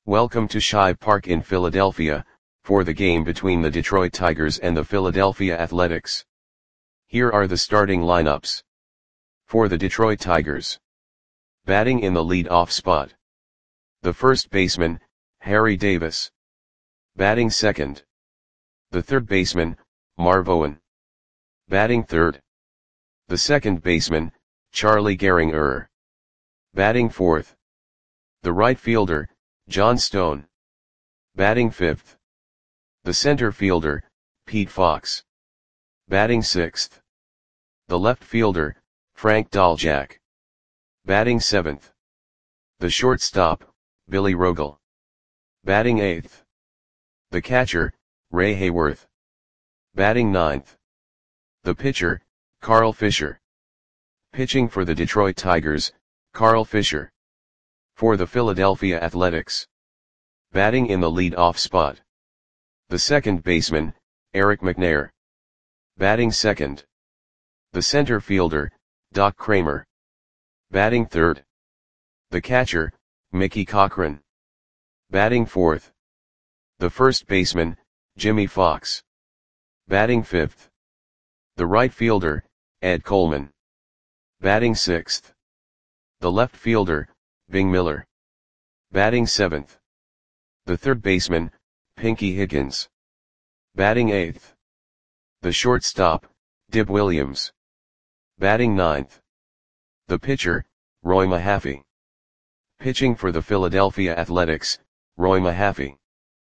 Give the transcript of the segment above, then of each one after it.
Welcome to Shive Park in Philadelphia, for the game between the Detroit Tigers and the Philadelphia Athletics. Here are the starting lineups. For the Detroit Tigers. Batting in the lead-off spot. The first baseman, Harry Davis. Batting second. The third baseman, Marv Owen. Batting third. The second baseman, Charlie Gehringer. Batting fourth. The right fielder, John Stone. Batting fifth. The center fielder, Pete Fox. Batting sixth. The left fielder, Frank Daljak. Batting seventh. The shortstop, Billy Rogel. Batting eighth. The catcher, Ray Hayworth. Batting ninth. The pitcher, Carl Fisher. Pitching for the Detroit Tigers, Carl Fisher. For the Philadelphia Athletics. Batting in the lead-off spot. The second baseman, Eric McNair. Batting second. The center fielder, Doc Kramer. Batting third. The catcher, Mickey Cochrane. Batting fourth. The first baseman, Jimmy Fox. Batting fifth. The right fielder, Ed Coleman. Batting sixth. The left fielder, Bing Miller. Batting seventh. The third baseman, Pinky Higgins. Batting eighth. The shortstop, Dib Williams. Batting ninth. The pitcher, Roy Mahaffey. Pitching for the Philadelphia Athletics, Roy Mahaffey.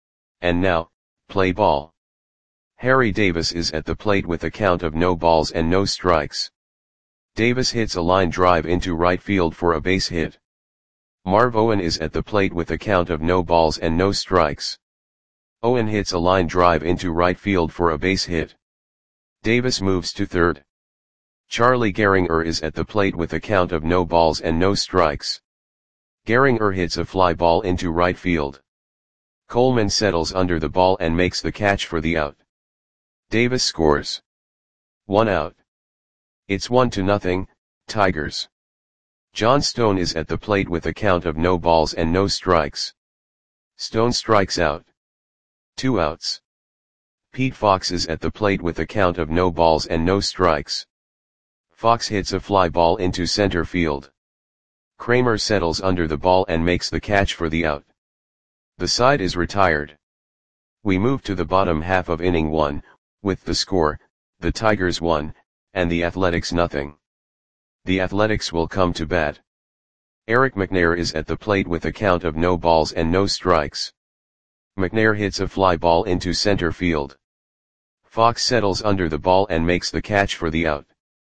And now, play ball. Harry Davis is at the plate with a count of no balls and no strikes. Davis hits a line drive into right field for a base hit. Marv Owen is at the plate with a count of no balls and no strikes. Owen hits a line drive into right field for a base hit. Davis moves to third. Charlie Gehringer is at the plate with a count of no balls and no strikes. Gehringer hits a fly ball into right field. Coleman settles under the ball and makes the catch for the out. Davis scores. 1 out. It's 1-0, Tigers. John Stone is at the plate with a count of no balls and no strikes. Stone strikes out. 2 outs. Pete Fox is at the plate with a count of no balls and no strikes. Fox hits a fly ball into center field. Kramer settles under the ball and makes the catch for the out. The side is retired. We move to the bottom half of inning 1, with the score, the Tigers 1, and the Athletics 0. The Athletics will come to bat. Eric McNair is at the plate with a count of no balls and no strikes. McNair hits a fly ball into center field. Fox settles under the ball and makes the catch for the out.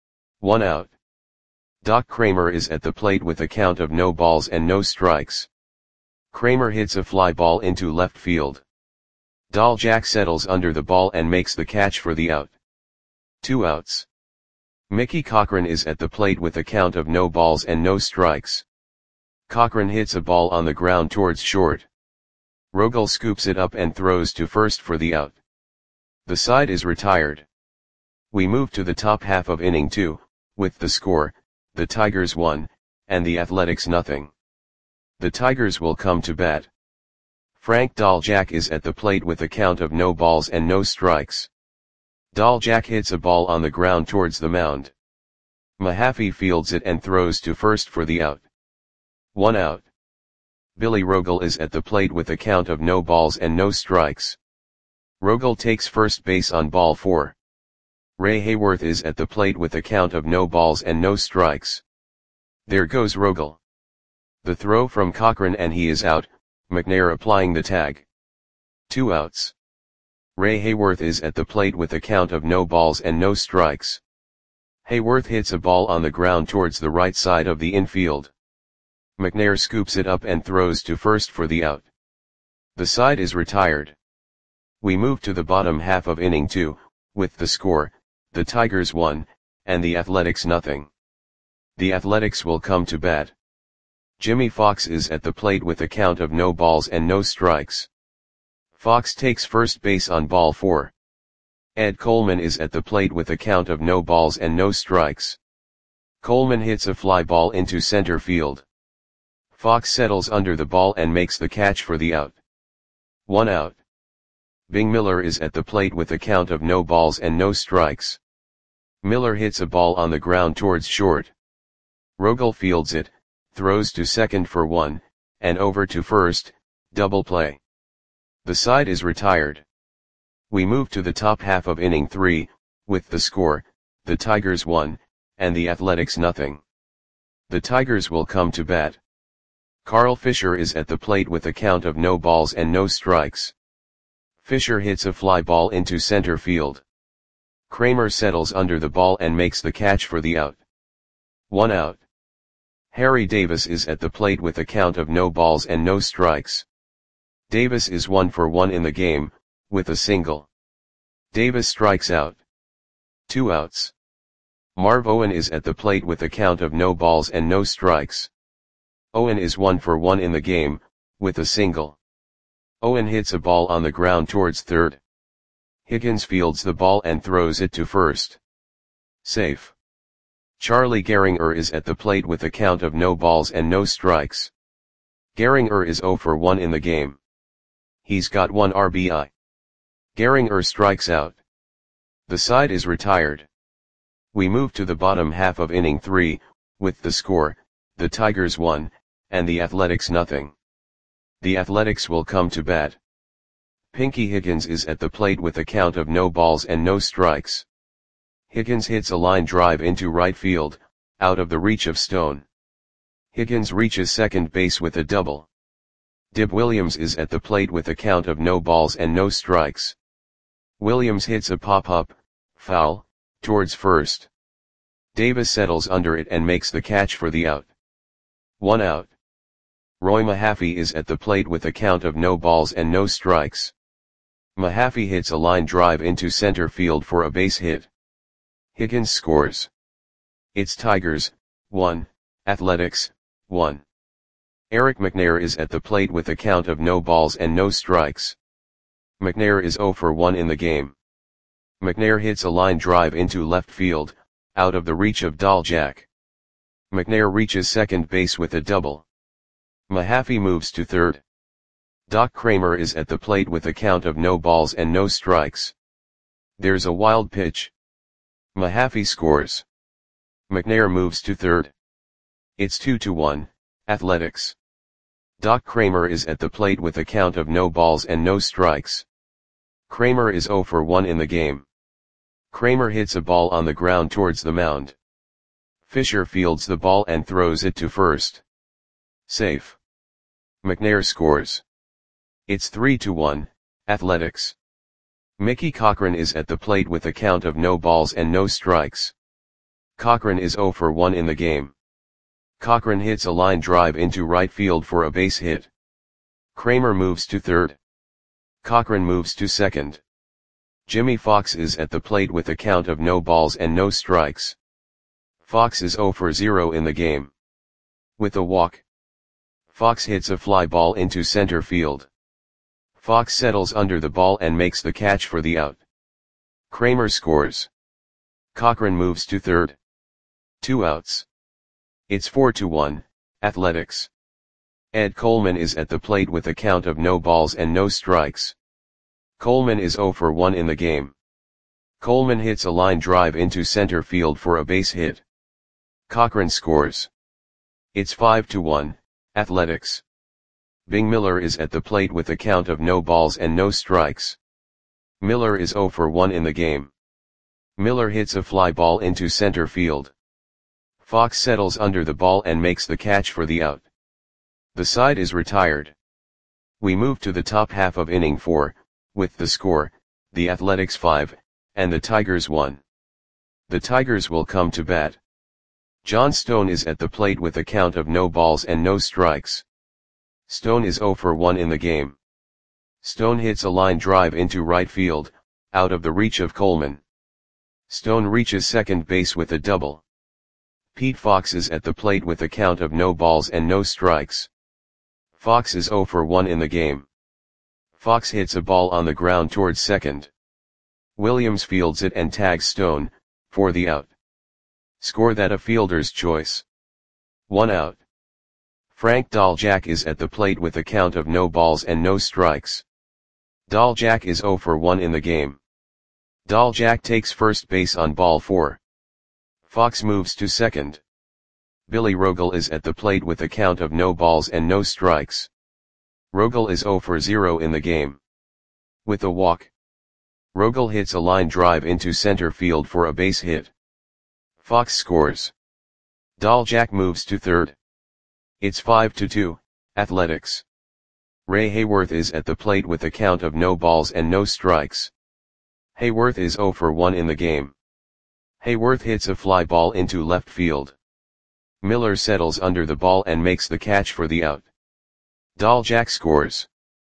1 out. Doc Kramer is at the plate with a count of no balls and no strikes. Kramer hits a fly ball into left field. Daljak settles under the ball and makes the catch for the out. 2 outs. Mickey Cochrane is at the plate with a count of no balls and no strikes. Cochrane hits a ball on the ground towards short. Rogel scoops it up and throws to first for the out. The side is retired. We move to the top half of inning 2, with the score, the Tigers 1, and the Athletics 0. The Tigers will come to bat. Frank Daljak is at the plate with a count of no balls and no strikes. Daljak hits a ball on the ground towards the mound. Mahaffey fields it and throws to first for the out. 1 out. Billy Rogel is at the plate with a count of no balls and no strikes. Rogel takes first base on ball 4. Ray Hayworth is at the plate with a count of no balls and no strikes. There goes Rogel. The throw from Cochrane and he is out, McNair applying the tag. 2 outs. Ray Hayworth is at the plate with a count of no balls and no strikes. Hayworth hits a ball on the ground towards the right side of the infield. McNair scoops it up and throws to first for the out. The side is retired. We move to the bottom half of inning 2, with the score, the Tigers 1, and the Athletics 0. The Athletics will come to bat. Jimmy Fox is at the plate with a count of no balls and no strikes. Fox takes first base on ball 4. Ed Coleman is at the plate with a count of no balls and no strikes. Coleman hits a fly ball into center field. Fox settles under the ball and makes the catch for the out. 1 out. Bing Miller is at the plate with a count of no balls and no strikes. Miller hits a ball on the ground towards short. Rogel fields it, throws to second for 1, and over to first, double play. The side is retired. We move to the top half of inning 3, with the score, the Tigers 1, and the Athletics nothing. The Tigers will come to bat. Carl Fisher is at the plate with a count of no balls and no strikes. Fisher hits a fly ball into center field. Kramer settles under the ball and makes the catch for the out. 1 out. Harry Davis is at the plate with a count of no balls and no strikes. Davis is 1 for 1 in the game, with a single. Davis strikes out. 2 outs. Marv Owen is at the plate with a count of no balls and no strikes. Owen is 1 for 1 in the game, with a single. Owen hits a ball on the ground towards third. Higgins fields the ball and throws it to first. Safe. Charlie Gehringer is at the plate with a count of no balls and no strikes. Gehringer is 0 for 1 in the game. He's got 1 RBI. Gehringer strikes out. The side is retired. We move to the bottom half of inning 3, with the score, the Tigers 1, and the Athletics nothing. The Athletics will come to bat. Pinky Higgins is at the plate with a count of no balls and no strikes. Higgins hits a line drive into right field, out of the reach of Stone. Higgins reaches second base with a double. Dib Williams is at the plate with a count of no balls and no strikes. Williams hits a pop-up, foul, towards first. Davis settles under it and makes the catch for the out. 1 out. Roy Mahaffey is at the plate with a count of no balls and no strikes. Mahaffey hits a line drive into center field for a base hit. Higgins scores. It's Tigers, 1, Athletics, 1. Eric McNair is at the plate with a count of no balls and no strikes. McNair is 0 for 1 in the game. McNair hits a line drive into left field, out of the reach of Daljak. McNair reaches second base with a double. Mahaffey moves to third. Doc Kramer is at the plate with a count of no balls and no strikes. There's a wild pitch. Mahaffey scores. McNair moves to third. It's 2-1, Athletics. Doc Kramer is at the plate with a count of no balls and no strikes. Kramer is 0 for 1 in the game. Kramer hits a ball on the ground towards the mound. Fisher fields the ball and throws it to first. Safe. McNair scores. It's 3-1, Athletics. Mickey Cochran is at the plate with a count of no balls and no strikes. Cochran is 0 for 1 in the game. Cochran hits a line drive into right field for a base hit. Kramer moves to third. Cochran moves to second. Jimmy Fox is at the plate with a count of no balls and no strikes. Fox is 0 for 0 in the game. With a walk. Fox hits a fly ball into center field. Fox settles under the ball and makes the catch for the out. Kramer scores. Cochran moves to third. 2 outs. It's 4-1, Athletics. Ed Coleman is at the plate with a count of no balls and no strikes. Coleman is 0 for 1 in the game. Coleman hits a line drive into center field for a base hit. Cochran scores. It's 5-1, Athletics. Bing Miller is at the plate with a count of no balls and no strikes. Miller is 0 for 1 in the game. Miller hits a fly ball into center field. Fox settles under the ball and makes the catch for the out. The side is retired. We move to the top half of inning 4, with the score, the Athletics 5, and the Tigers 1. The Tigers will come to bat. John Stone is at the plate with a count of no balls and no strikes. Stone is 0 for 1 in the game. Stone hits a line drive into right field, out of the reach of Coleman. Stone reaches second base with a double. Pete Fox is at the plate with a count of no balls and no strikes. Fox is 0 for 1 in the game. Fox hits a ball on the ground towards second. Williams fields it and tags Stone, for the out. Score that a fielder's choice. 1 out. Frank Dahljack is at the plate with a count of no balls and no strikes. Dahljack is 0 for 1 in the game. Dahljack takes first base on ball 4. Fox moves to second. Billy Rogel is at the plate with a count of no balls and no strikes. Rogel is 0 for 0 in the game. With a walk, Rogel hits a line drive into center field for a base hit. Fox scores. Dahljack moves to third. It's 5-2, Athletics. Ray Hayworth is at the plate with a count of no balls and no strikes. Hayworth is 0 for 1 in the game. Hayworth hits a fly ball into left field. Miller settles under the ball and makes the catch for the out. Dahljack scores.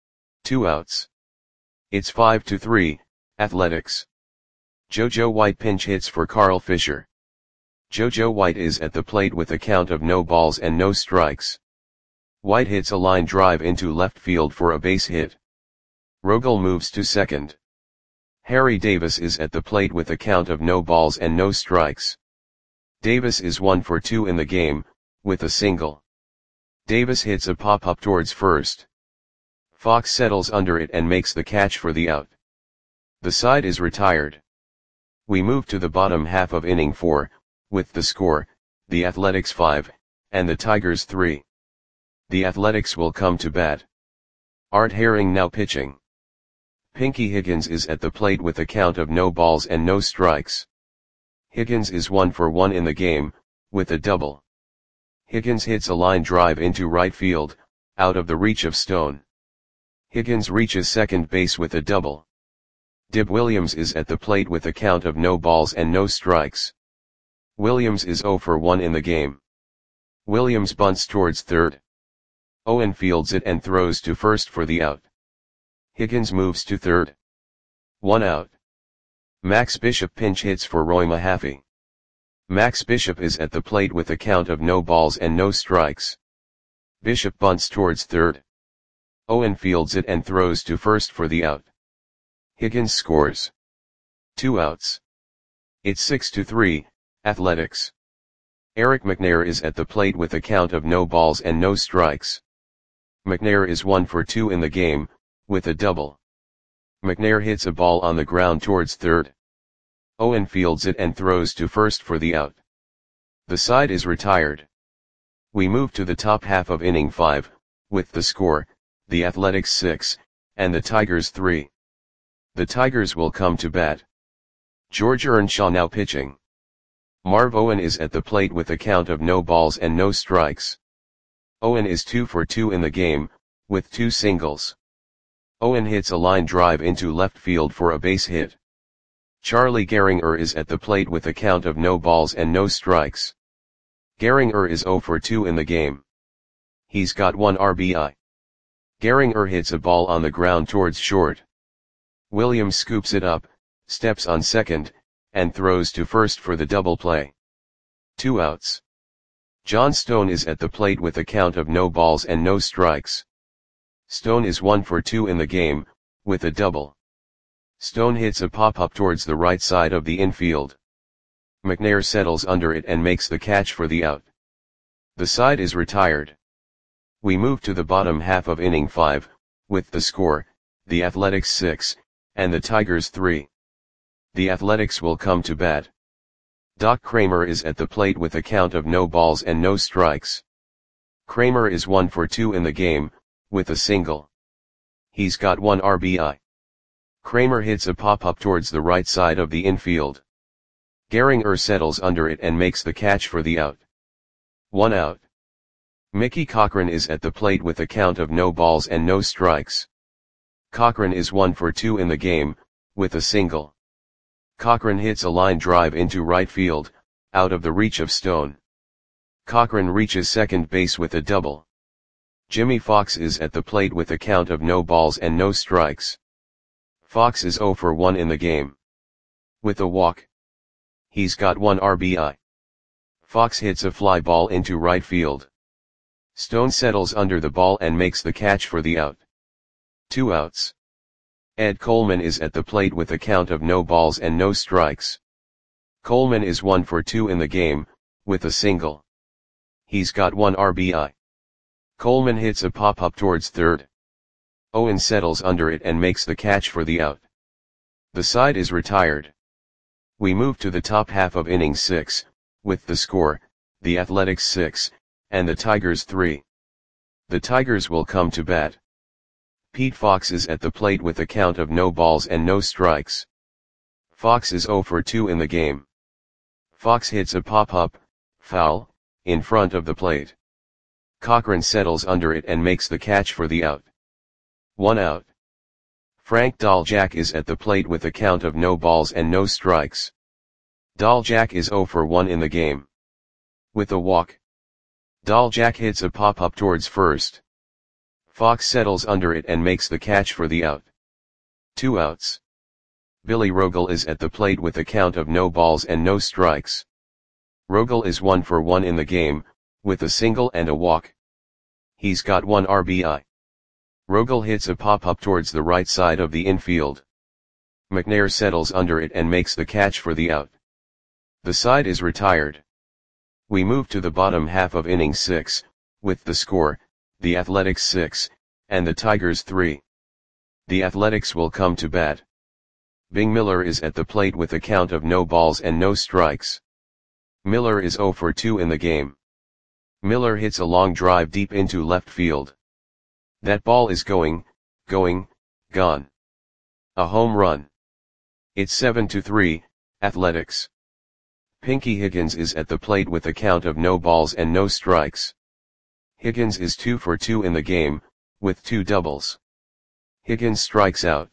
2 outs. It's 5-3, Athletics. JoJo White pinch hits for Carl Fisher. JoJo White is at the plate with a count of no balls and no strikes. White hits a line drive into left field for a base hit. Rogel moves to second. Harry Davis is at the plate with a count of no balls and no strikes. Davis is 1 for 2 in the game, with a single. Davis hits a pop-up towards first. Fox settles under it and makes the catch for the out. The side is retired. We move to the bottom half of inning 4, with the score, the Athletics 5, and the Tigers 3. The Athletics will come to bat. Art Herring now pitching. Pinky Higgins is at the plate with a count of no balls and no strikes. Higgins is 1 for 1 in the game, with a double. Higgins hits a line drive into right field, out of the reach of Stone. Higgins reaches second base with a double. Dib Williams is at the plate with a count of no balls and no strikes. Williams is 0 for 1 in the game. Williams bunts towards third. Owen fields it and throws to first for the out. Higgins moves to third. 1 out. Max Bishop pinch hits for Roy Mahaffey. Max Bishop is at the plate with a count of no balls and no strikes. Bishop bunts towards third. Owen fields it and throws to first for the out. Higgins scores. 2 outs. It's 6-3, Athletics. Eric McNair is at the plate with a count of no balls and no strikes. McNair is 1 for 2 in the game, with a double. McNair hits a ball on the ground towards third. Owen fields it and throws to first for the out. The side is retired. We move to the top half of inning 5, with the score, the Athletics 6, and the Tigers 3. The Tigers will come to bat. George Earnshaw now pitching. Marv Owen is at the plate with a count of no balls and no strikes. Owen is 2 for 2 in the game, with 2 singles. Owen hits a line drive into left field for a base hit. Charlie Gehringer is at the plate with a count of no balls and no strikes. Gehringer is 0 for 2 in the game. He's got 1 RBI. Gehringer hits a ball on the ground towards short. Williams scoops it up, steps on second, and throws to first for the double play. 2 outs. John Stone is at the plate with a count of no balls and no strikes. Stone is 1 for 2 in the game, with a double. Stone hits a pop-up towards the right side of the infield. McNair settles under it and makes the catch for the out. The side is retired. We move to the bottom half of inning 5, with the score, the Athletics 6, and the Tigers 3. The Athletics will come to bat. Doc Kramer is at the plate with a count of no balls and no strikes. Kramer is 1 for 2 in the game, with a single. He's got 1 RBI. Kramer hits a pop-up towards the right side of the infield. Gehringer settles under it and makes the catch for the out. 1 out. Mickey Cochrane is at the plate with a count of no balls and no strikes. Cochrane is 1 for 2 in the game, with a single. Cochrane hits a line drive into right field, out of the reach of Stone. Cochrane reaches second base with a double. Jimmy Fox is at the plate with a count of no balls and no strikes. Fox is 0 for 1 in the game. With a walk. He's got 1 RBI. Fox hits a fly ball into right field. Stone settles under the ball and makes the catch for the out. 2 outs. Ed Coleman is at the plate with a count of no balls and no strikes. Coleman is 1 for 2 in the game, with a single. He's got 1 RBI. Coleman hits a pop-up towards third. Owen settles under it and makes the catch for the out. The side is retired. We move to the top half of inning 6, with the score, the Athletics 6, and the Tigers 3. The Tigers will come to bat. Pete Fox is at the plate with a count of no balls and no strikes. Fox is 0 for 2 in the game. Fox hits a pop-up, foul, in front of the plate. Cochran settles under it and makes the catch for the out. 1 out. Frank Dahljack is at the plate with a count of no balls and no strikes. Dahljack is 0 for 1 in the game. With a walk, Dahljack hits a pop-up towards first. Fox settles under it and makes the catch for the out. 2 outs. Billy Rogel is at the plate with a count of no balls and no strikes. Rogel is 1 for 1 in the game, with a single and a walk. He's got 1 RBI. Rogel hits a pop-up towards the right side of the infield. McNair settles under it and makes the catch for the out. The side is retired. We move to the bottom half of inning 6, with the score, the Athletics 6, and the Tigers 3. The Athletics will come to bat. Bing Miller is at the plate with a count of no balls and no strikes. Miller is 0 for 2 in the game. Miller hits a long drive deep into left field. That ball is gone. A home run. It's 7-3, Athletics. Pinky Higgins is at the plate with a count of no balls and no strikes. Higgins is 2 for 2 in the game, with 2 doubles. Higgins strikes out.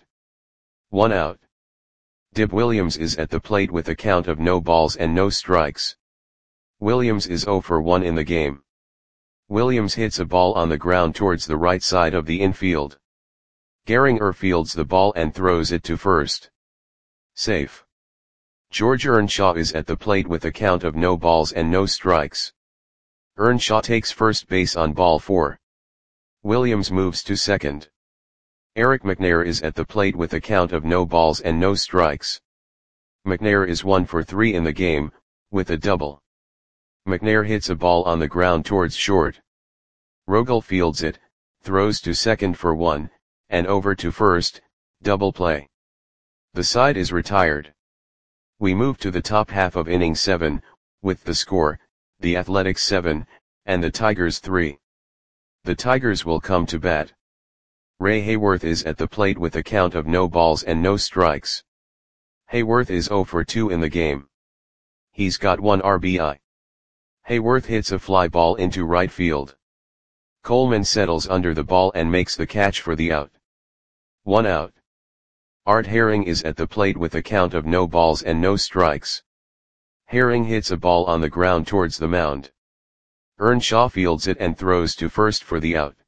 1 out. Dib Williams is at the plate with a count of no balls and no strikes. Williams is 0 for 1 in the game. Williams hits a ball on the ground towards the right side of the infield. Gehringer fields the ball and throws it to first. Safe. George Earnshaw is at the plate with a count of no balls and no strikes. Earnshaw takes first base on ball 4. Williams moves to second. Eric McNair is at the plate with a count of no balls and no strikes. McNair is 1 for 3 in the game, with a double. McNair hits a ball on the ground towards short. Rogel fields it, throws to second for 1, and over to first, double play. The side is retired. We move to the top half of inning 7, with the score, the Athletics 7, and the Tigers 3. The Tigers will come to bat. Ray Hayworth is at the plate with a count of no balls and no strikes. Hayworth is 0 for 2 in the game. He's got 1 RBI. Hayworth hits a fly ball into right field. Coleman settles under the ball and makes the catch for the out. 1 out. Art Herring is at the plate with a count of no balls and no strikes. Herring hits a ball on the ground towards the mound. Earnshaw fields it and throws to first for the out.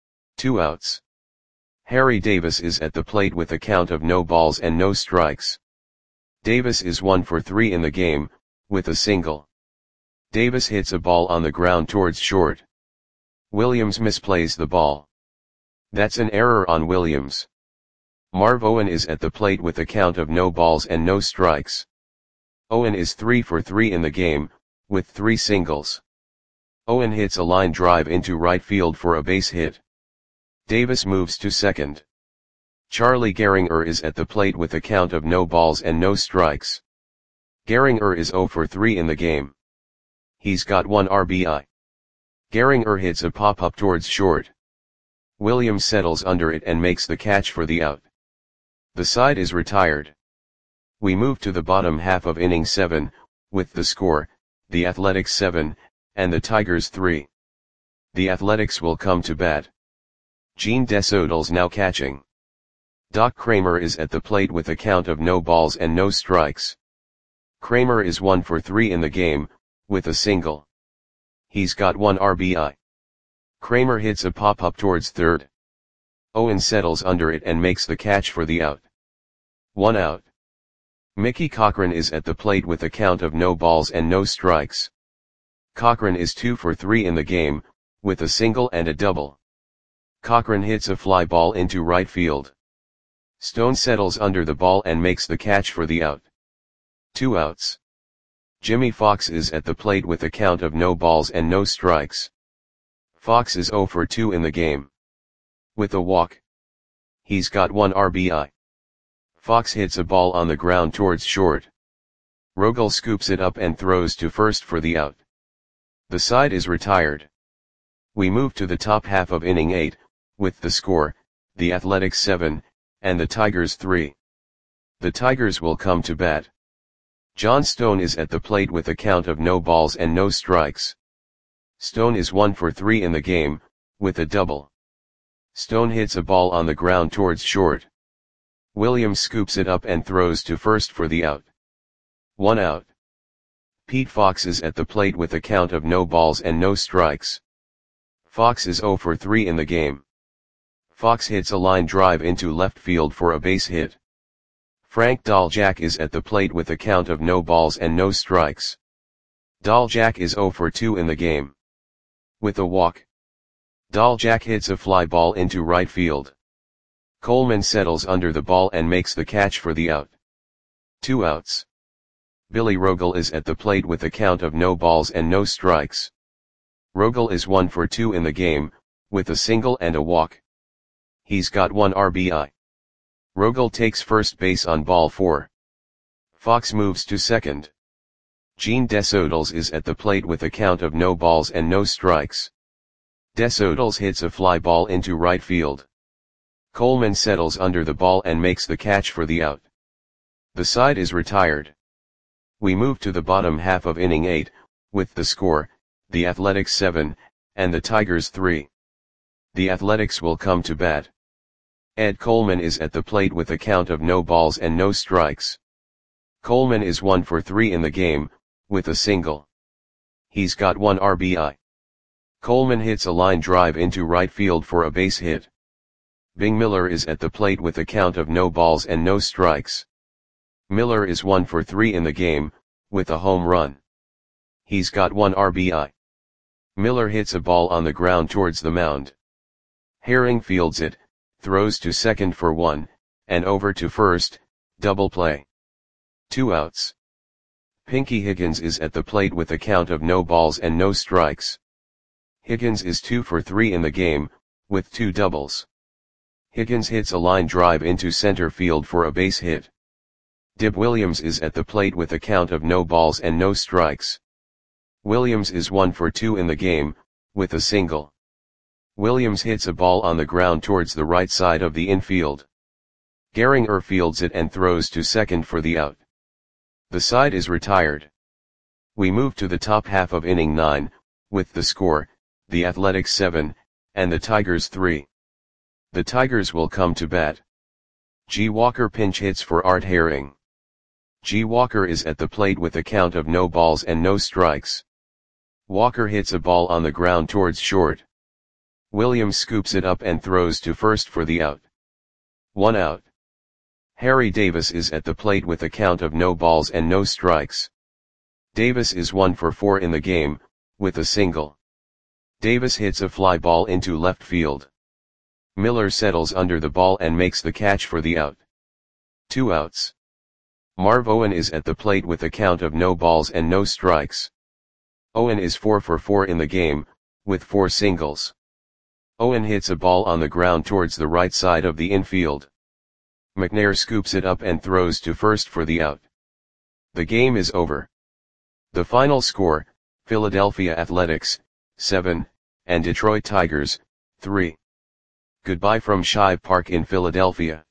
2 outs. Harry Davis is at the plate with a count of no balls and no strikes. Davis is 1 for 3 in the game, with a single. Davis hits a ball on the ground towards short. Williams misplays the ball. That's an error on Williams. Marv Owen is at the plate with a count of no balls and no strikes. Owen is 3 for 3 in the game, with 3 singles. Owen hits a line drive into right field for a base hit. Davis moves to second. Charlie Gehringer is at the plate with a count of no balls and no strikes. Gehringer is 0 for 3 in the game. He's got 1 RBI. Gehringer hits a pop-up towards short. Williams settles under it and makes the catch for the out. The side is retired. We move to the bottom half of inning 7, with the score, the Athletics 7, and the Tigers 3. The Athletics will come to bat. Gene Desautel's now catching. Doc Kramer is at the plate with a count of no balls and no strikes. Kramer is 1 for 3 in the game, with a single. He's got 1 RBI. Kramer hits a pop-up towards third. Owen settles under it and makes the catch for the out. 1 out. Mickey Cochran is at the plate with a count of no balls and no strikes. Cochran is 2 for 3 in the game, with a single and a double. Cochran hits a fly ball into right field. Stone settles under the ball and makes the catch for the out. 2 outs. Jimmy Fox is at the plate with a count of no balls and no strikes. Fox is 0 for 2 in the game. With a walk. He's got 1 RBI. Fox hits a ball on the ground towards short. Rogel scoops it up and throws to first for the out. The side is retired. We move to the top half of inning 8, with the score, the Athletics 7, and the Tigers 3. The Tigers will come to bat. John Stone is at the plate with a count of no balls and no strikes. Stone is 1 for 3 in the game, with a double. Stone hits a ball on the ground towards short. Williams scoops it up and throws to first for the out. 1 out. Pete Fox is at the plate with a count of no balls and no strikes. Fox is 0 for 3 in the game. Fox hits a line drive into left field for a base hit. Frank Daljak is at the plate with a count of no balls and no strikes. Daljak is 0 for 2 in the game. With a walk. Daljak hits a fly ball into right field. Coleman settles under the ball and makes the catch for the out. 2 outs. Billy Rogel is at the plate with a count of no balls and no strikes. Rogel is 1 for 2 in the game, with a single and a walk. He's got 1 RBI. Rogel takes first base on ball 4. Fox moves to second. Gene Desodals is at the plate with a count of no balls and no strikes. Desodals hits a fly ball into right field. Coleman settles under the ball and makes the catch for the out. The side is retired. We move to the bottom half of inning 8, with the score, the Athletics 7, and the Tigers 3. The Athletics will come to bat. Ed Coleman is at the plate with a count of no balls and no strikes. Coleman is 1 for 3 in the game, with a single. He's got 1 RBI. Coleman hits a line drive into right field for a base hit. Bing Miller is at the plate with a count of no balls and no strikes. Miller is 1 for 3 in the game, with a home run. He's got 1 RBI. Miller hits a ball on the ground towards the mound. Herring fields it, throws to second for 1, and over to first, double play. 2 outs. Pinky Higgins is at the plate with a count of no balls and no strikes. Higgins is 2 for 3 in the game, with 2 doubles. Higgins hits a line drive into center field for a base hit. Dib Williams is at the plate with a count of no balls and no strikes. Williams is 1 for 2 in the game, with a single. Williams hits a ball on the ground towards the right side of the infield. Gehringer fields it and throws to second for the out. The side is retired. We move to the top half of inning 9, with the score, the Athletics 7, and the Tigers 3. The Tigers will come to bat. G. Walker pinch hits for Art Herring. G. Walker is at the plate with a count of no balls and no strikes. Walker hits a ball on the ground towards short. Williams scoops it up and throws to first for the out. 1 out. Harry Davis is at the plate with a count of no balls and no strikes. Davis is 1 for 4 in the game, with a single. Davis hits a fly ball into left field. Miller settles under the ball and makes the catch for the out. 2 outs. Marv Owen is at the plate with a count of no balls and no strikes. Owen is 4 for 4 in the game, with 4 singles. Owen hits a ball on the ground towards the right side of the infield. McNair scoops it up and throws to first for the out. The game is over. The final score, Philadelphia Athletics, 7, and Detroit Tigers, 3. Goodbye from Shive Park in Philadelphia.